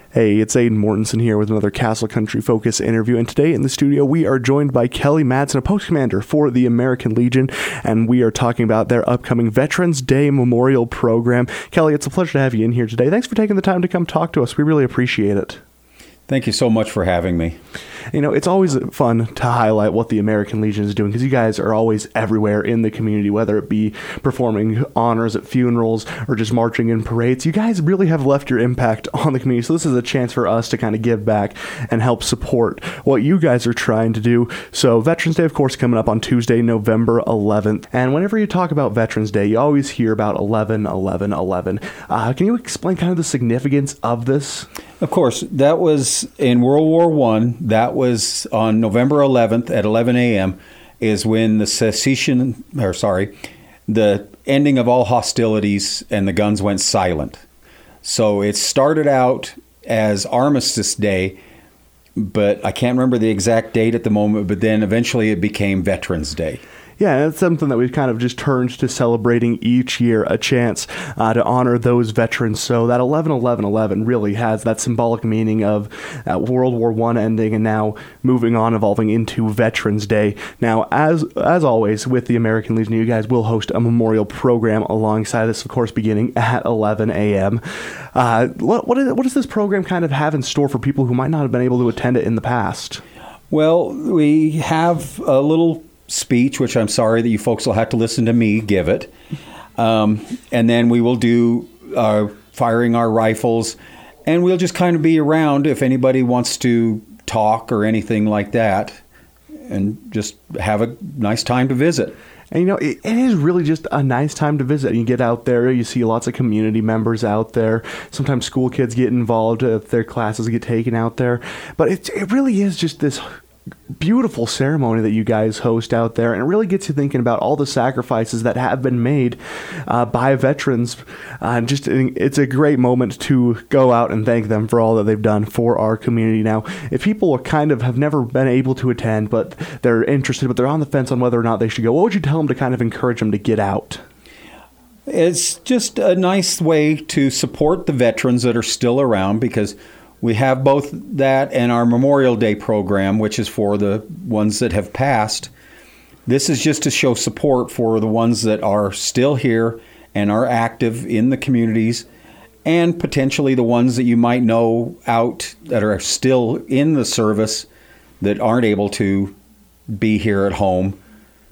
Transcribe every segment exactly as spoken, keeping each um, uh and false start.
Hey, it's Aidan Mortensen here with another Castle Country Focus interview, and today in the studio we are joined by Kelly Madsen, a post commander for the American Legion, and we are talking about their upcoming Veterans Day Memorial Program. Kelly, it's a pleasure to have you in here today. Thanks for taking the time to come talk to us. We really appreciate it. Thank you so much for having me. You know, it's always fun to highlight what the American Legion is doing because you guys are always everywhere in the community, whether it be performing honors at funerals or just marching in parades. You guys really have left your impact on the community, so this is a chance for us to kind of give back and help support what you guys are trying to do. So Veterans Day, of course, coming up on Tuesday, November eleventh, and whenever you talk about Veterans Day, you always hear about eleven eleven eleven. Uh, can you explain kind of the significance of this? Of course, that was in World War One. That was on November eleventh at eleven a.m. is when the cessation, or sorry, the ending of all hostilities and the guns went silent. So it started out as Armistice Day, but I can't remember the exact date at the moment, but then eventually it became Veterans Day. Yeah, it's something that we've kind of just turned to celebrating each year, a chance uh, to honor those veterans. So that eleven eleven eleven really has that symbolic meaning of uh, World War One ending and now moving on, evolving into Veterans Day. Now, as as always, with the American Legion, you guys will host a memorial program alongside this, of course, beginning at eleven a.m. Uh, what, what, is, what does this program kind of have in store for people who might not have been able to attend it in the past? Well, we have a little speech, which I'm sorry that you folks will have to listen to me give it. Um, and then we will do uh, firing our rifles, and we'll just kind of be around if anybody wants to talk or anything like that, and just have a nice time to visit. And, you know, it, it is really just a nice time to visit. You get out there, you see lots of community members out there. Sometimes school kids get involved if their classes get taken out there. But it, it really is just this beautiful ceremony that you guys host out there, and it really gets you thinking about all the sacrifices that have been made uh, by veterans. Uh, and just it's a great moment to go out and thank them for all that they've done for our community. Now, if people are kind of have never been able to attend, but they're interested, but they're on the fence on whether or not they should go, what would you tell them to kind of encourage them to get out? It's just a nice way to support the veterans that are still around, because we have both that and our Memorial Day program, which is for the ones that have passed. This is just to show support for the ones that are still here and are active in the communities, and potentially the ones that you might know out that are still in the service that aren't able to be here at home,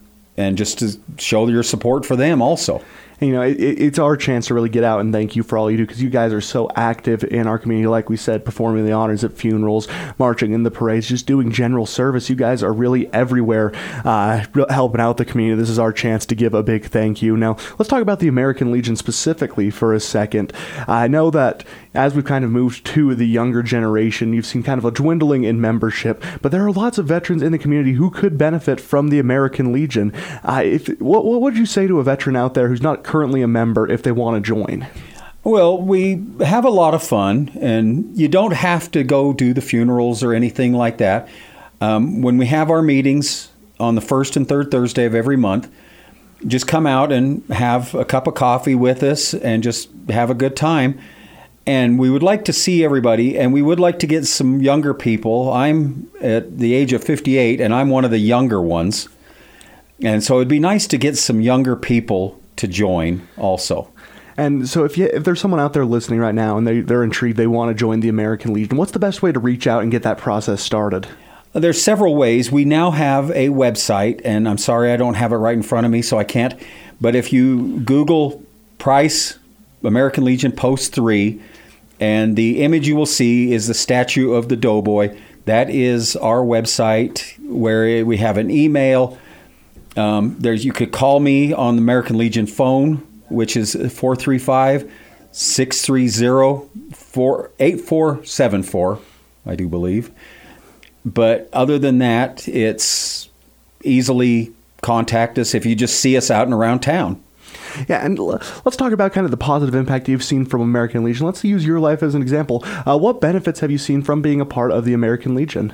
and just to show your support for them also. And, you know, it, it's our chance to really get out and thank you for all you do, because you guys are so active in our community. Like we said, performing the honors at funerals, marching in the parades, just doing general service. You guys are really everywhere uh, helping out the community. This is our chance to give a big thank you. Now, let's talk about the American Legion specifically for a second. I know that as we've kind of moved to the younger generation, you've seen kind of a dwindling in membership, but there are lots of veterans in the community who could benefit from the American Legion. Uh, if, what, what would you say to a veteran out there who's not currently a member if they want to join? Well, we have a lot of fun, and you don't have to go do the funerals or anything like that. Um, when we have our meetings on the first and third Thursday of every month, just come out and have a cup of coffee with us and just have a good time. And we would like to see everybody, and we would like to get some younger people. I'm at the age of fifty-eight, and I'm one of the younger ones. And so it'd be nice to get some younger people to join also. And so if you, if there's someone out there listening right now and they, they're intrigued, they want to join the American Legion, what's the best way to reach out and get that process started? There's several ways. We now have a website, and I'm sorry I don't have it right in front of me, so I can't. But if you Google Price American Legion Post three, and the image you will see is the statue of the Doughboy. That is our website, where we have an email. Um, there's you could call me on the American Legion phone, which is four three five, six three zero, eight four seven four, I do believe. But other than that, it's easily contact us if you just see us out and around town. Yeah, and let's talk about kind of the positive impact you've seen from American Legion. Let's use your life as an example. Uh, what benefits have you seen from being a part of the American Legion?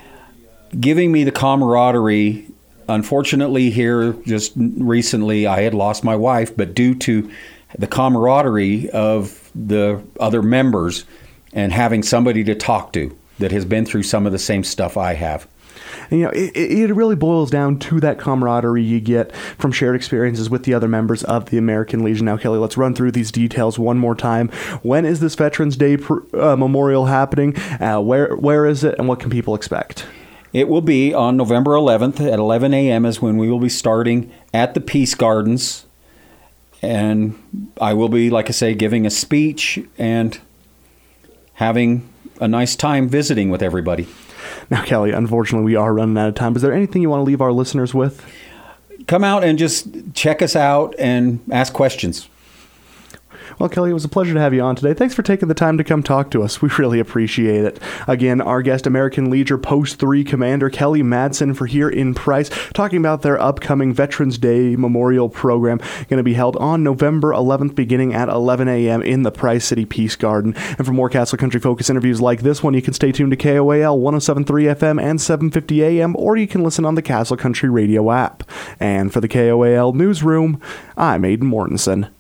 Giving me the camaraderie. Unfortunately, here just recently, I had lost my wife, but due to the camaraderie of the other members, and having somebody to talk to that has been through some of the same stuff I have. And, you know, it, it really boils down to that camaraderie you get from shared experiences with the other members of the American Legion. Now, Kelly, let's run through these details one more time. When is this Veterans Day uh, memorial happening? Uh, where where is it, and what can people expect? It will be on November eleventh at eleven a.m. is when we will be starting at the Peace Gardens. And I will be, like I say, giving a speech and having a nice time visiting with everybody. Now, Kelly, unfortunately, we are running out of time. Is there anything you want to leave our listeners with? Come out and just check us out and ask questions. Well, Kelly, it was a pleasure to have you on today. Thanks for taking the time to come talk to us. We really appreciate it. Again, our guest, American Legion Post three Commander Kelly Madsen for here in Price, talking about their upcoming Veterans Day Memorial Program, going to be held on November eleventh, beginning at eleven a.m. in the Price City Peace Garden. And for more Castle Country Focus interviews like this one, you can stay tuned to K O A L one oh seven point three F M and seven fifty A M, or you can listen on the Castle Country Radio app. And for the K O A L Newsroom, I'm Aidan Mortensen.